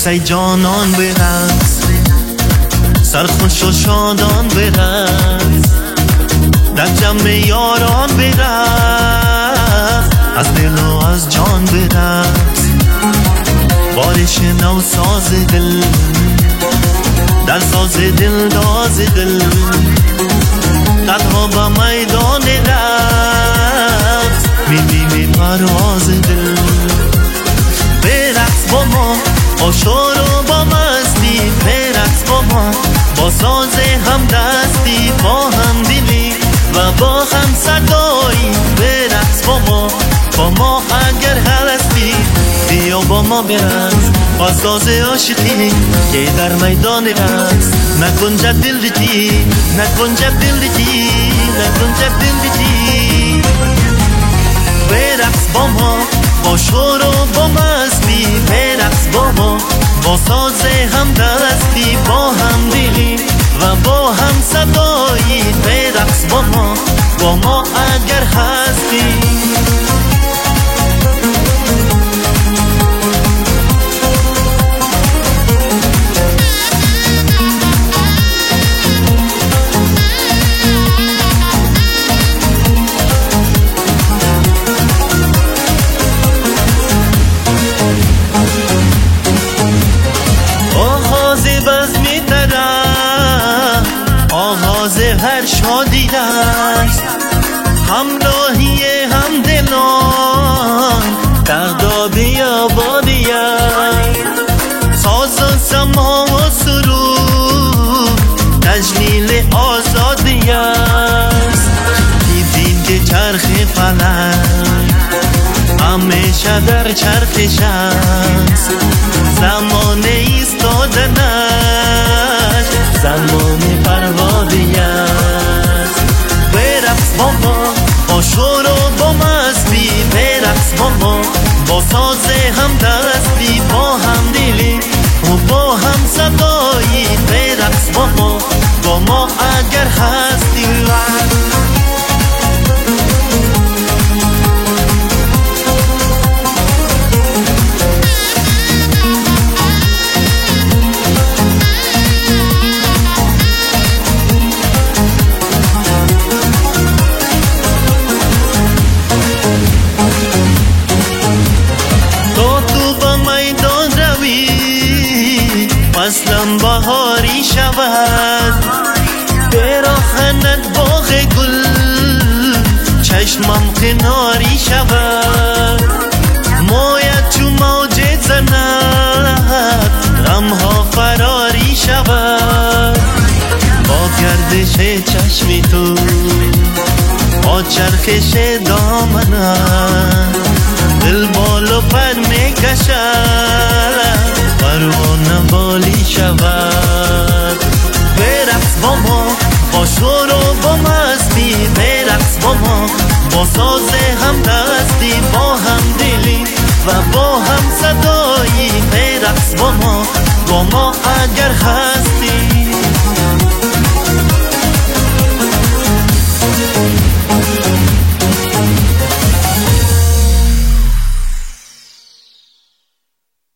ای جانان برقص، سرخوش و شادان برقص، در جمع یاران برقص، از دل و از جان برقص. بارش نو ساز دل، در ساز دل داز دل، تنها با میدان رقص میبینی پرواز دل. برقص با ما با شور و با مستی، برقص با ما با ساز هم دستی، با هم دلی و با هم صدایی. برقص با ما اگر هستی، بیا با ما برقص با ساز عاشقی که در میدان رقص نگنجد دل دی، نگنجد دل دی، نگنجد دل دی. برقص با ما با شور و با مستی، برقص با ما با ساز هم دستی، با هم دلی و با هم صدایی. برقص با ما اگر هستی. آغاز هر شادی است، همراهی هم دلان، دغدغه آبادی است. ساز و سما و سرود تجلیل آزادی است. دیدین که چرخ فلک همیشه در چرخش است، زمان ایستادنش زمان پروازی است. برقص با ما با شور و با مستی، برقص با ما با ساز هم دستی، با هم دلی و با هم صدایی. برقص با ما اگر هستی. فصلم بهاری شود، براخنت باغ گل، چشمم کناری شود. مویت چو موج زند، غمها فراری شود. با گردش چشمی تو، با چرخش دامنت، دل بال و پر میکشد، پروانه بالی شود. برقص با ما با شور و با مستی، برقص با ما با ساز هم دستی، با هم دلی و با هم صدایی. برقص با ما اگر هستی.